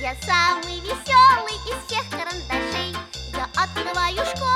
Я самый веселый из всех карандашей. Я открываю школу